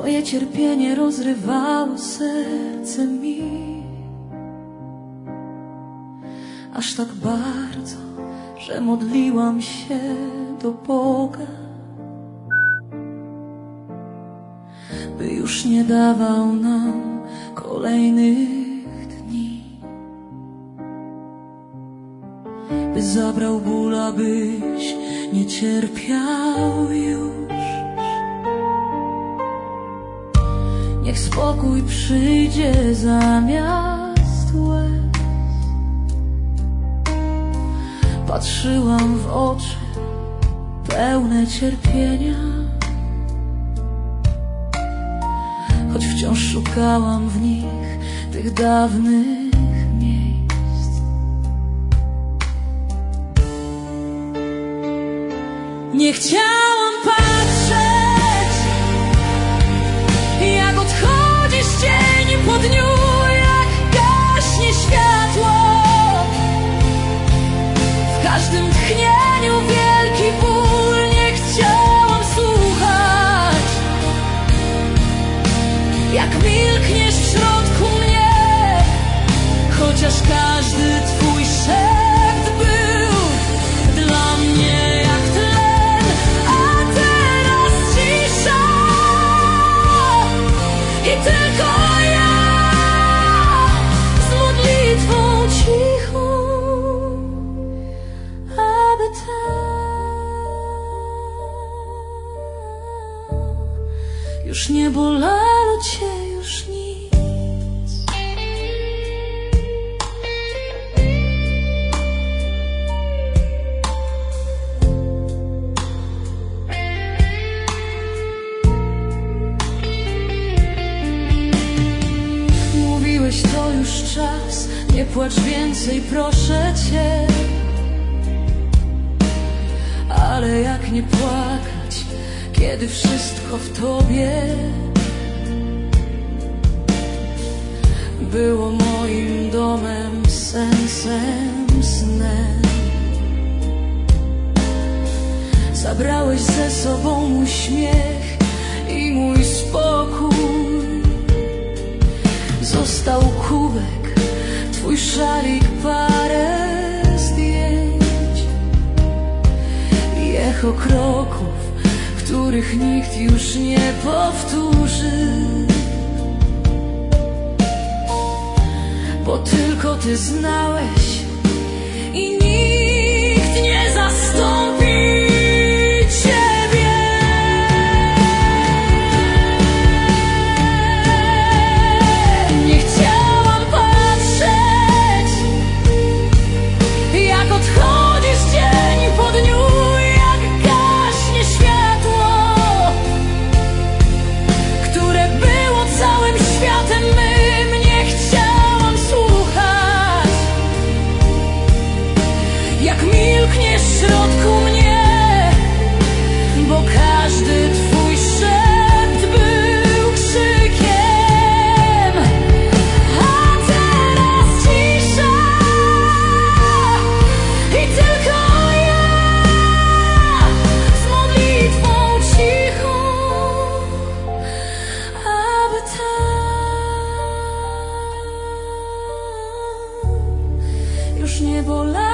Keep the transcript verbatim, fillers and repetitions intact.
Twoje cierpienie rozrywało serce mi aż tak bardzo, że modliłam się do Boga, by już nie dawał nam kolejnych dni, by zabrał ból, abyś nie cierpiał już. Niech spokój przyjdzie zamiast łez. Patrzyłam w oczy pełne cierpienia, choć wciąż szukałam w nich tych dawnych miejsc. Nie chciałam patrzeć, jak odchodzisz cień po dniu, jak gaśnie światło. W każdym tchnieniu wielki ból, nie chciałam słuchać, jak milkniesz w środku mnie, chociaż każdy twój szept był dla mnie jak tlen, a teraz cisza i tylko ja z modlitwą cichą, aby tak już nie bolało cię już nic. Mówiłeś, to już czas, nie płacz więcej, proszę cię. Ale jak nie płakać, kiedy wszystko w tobie było moim domem, sensem, snem. Zabrałeś ze sobą mój śmiech i mój spokój. Został kubek, twój szalik, parę zdjęć i echo kroków, których nikt już nie powtórzy, bo tylko ty znałeś i nikt nie zastąpi ciebie. Nie chciałam patrzeć, jak odchodzisz dzień po dniu, jak gaśnie światło, które było całym światem mym. Nie chciałam słuchać, jak milkniesz w środku mnie, bo każdy twój szept był krzykiem, a teraz cisza i tylko ja z modlitwą cichą, aby tak już nie bolało